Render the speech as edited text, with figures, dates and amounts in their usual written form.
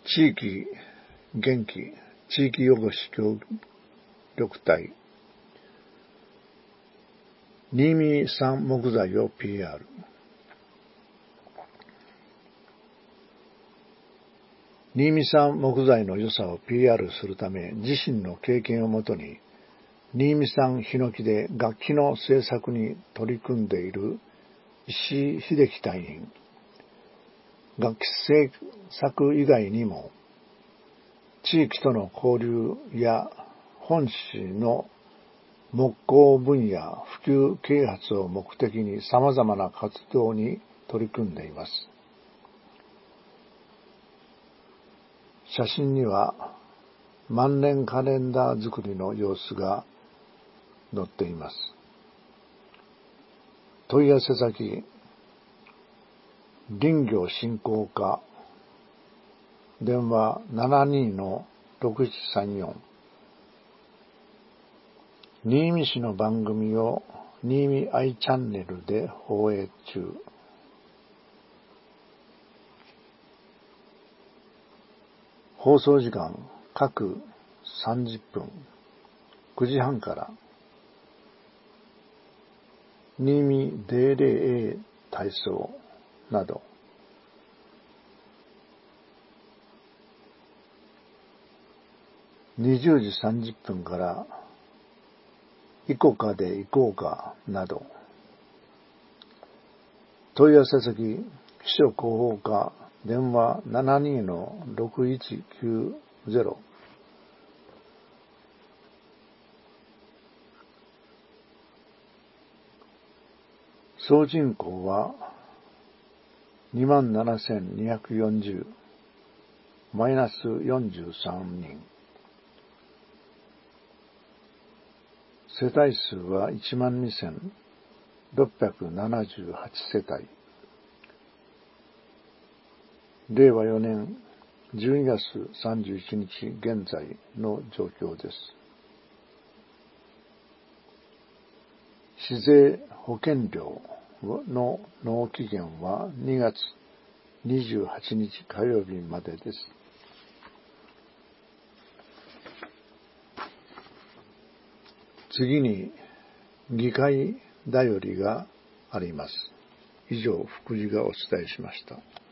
地域元気地域おこし協力隊新見産木材を PR。 新見産木材の良さを PR するため、自身の経験をもとに新見産ヒノキで楽器の製作に取り組んでいる石井秀樹隊員、楽器製作以外にも地域との交流や本市の木工分野普及啓発を目的に様々な活動に取り組んでいます。写真には万年カレンダー作りの様子が載っています。問い合わせ先、林業振興課、電話 72-6734。新見市の番組を新見愛チャンネルで放映中。放送時間各30分、9時半から。新見デーレー体操など。20時30分からイコカで行こうかなど。問い合わせ先、秘書広報課、電話 72-6190。総人口は 27,240、マイナス43人。世帯数は 12,678 世帯。令和4年12月31日現在の状況です。市税保険料の納期限は2月28日火曜日までです。次に議会だよりがあります。以上、福地がお伝えしました。